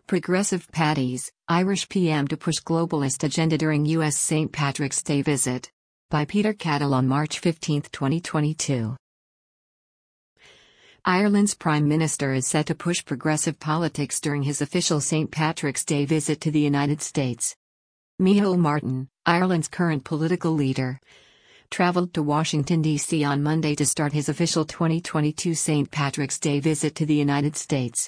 Progressive Patties, Irish PM to push globalist agenda during U.S. St. Patrick's Day visit. By Peter Cattle on March 15, 2022. Ireland's Prime Minister is set to push progressive politics during his official St. Patrick's Day visit to the United States. Micheál Martin, Ireland's current political leader, travelled to Washington, D.C. on Monday to start his official 2022 St. Patrick's Day visit to the United States.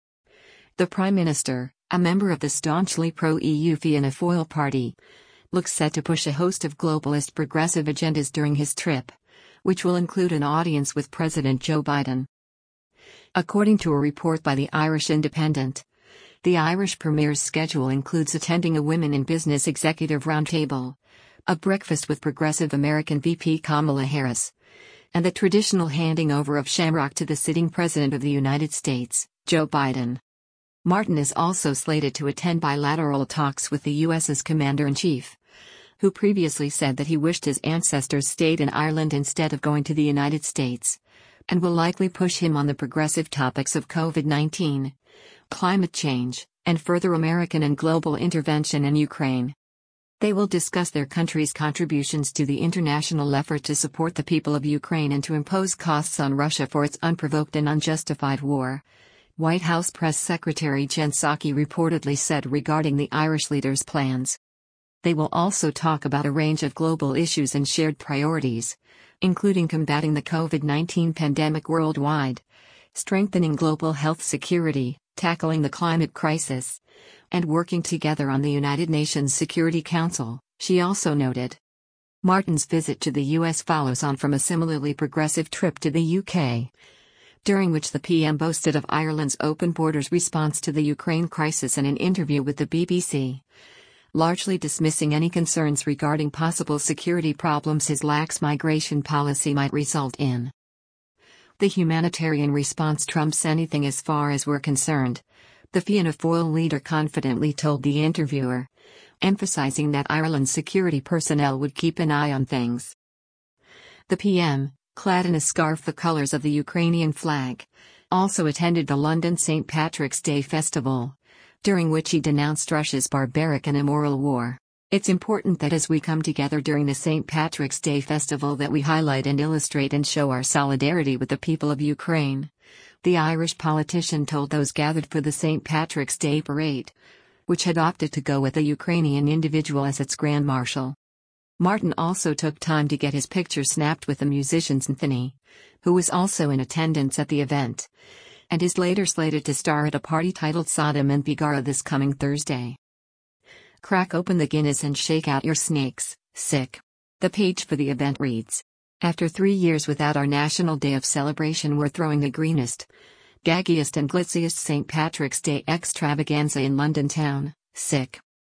The Prime Minister, a member of the staunchly pro-EU Fianna Fáil party, looks set to push a host of globalist progressive agendas during his trip, which will include an audience with President Joe Biden. According to a report by the Irish Independent, the Irish Premier's schedule includes attending a Women in Business Executive Roundtable, a breakfast with progressive American VP Kamala Harris, and the traditional handing over of Shamrock to the sitting President of the United States, Joe Biden. Martin is also slated to attend bilateral talks with the U.S.'s Commander-in-Chief, who previously said that he wished his ancestors stayed in Ireland instead of going to the United States, and will likely push him on the progressive topics of COVID-19, climate change, and further American and global intervention in Ukraine. They will discuss their country's contributions to the international effort to support the people of Ukraine and to impose costs on Russia for its unprovoked and unjustified war, White House Press Secretary Jen Psaki reportedly said regarding the Irish leader's plans. They will also talk about a range of global issues and shared priorities, including combating the COVID-19 pandemic worldwide, strengthening global health security, tackling the climate crisis, and working together on the United Nations Security Council, she also noted. Martin's visit to the U.S. follows on from a similarly progressive trip to the U.K., during which the PM boasted of Ireland's open borders response to the Ukraine crisis in an interview with the BBC, largely dismissing any concerns regarding possible security problems his lax migration policy might result in. The humanitarian response trumps anything as far as we're concerned, the Fianna Fáil leader confidently told the interviewer, emphasizing that Ireland's security personnel would keep an eye on things. The PM, clad in a scarf the colours of the Ukrainian flag, also attended the London St. Patrick's Day festival, during which he denounced Russia's barbaric and immoral war. It's important that as we come together during the St. Patrick's Day festival that we highlight and illustrate and show our solidarity with the people of Ukraine, the Irish politician told those gathered for the St. Patrick's Day parade, which had opted to go with a Ukrainian individual as its Grand Marshal. Martin also took time to get his picture snapped with the musician Anthony, who was also in attendance at the event, and is later slated to star at a party titled Sodom and Begorrah this coming Thursday. Crack open the Guinness and shake out your snakes, sick. The page for the event reads, after 3 years without our National Day of celebration, we're throwing the greenest, gaggiest and glitziest St. Patrick's Day extravaganza in London town, sick.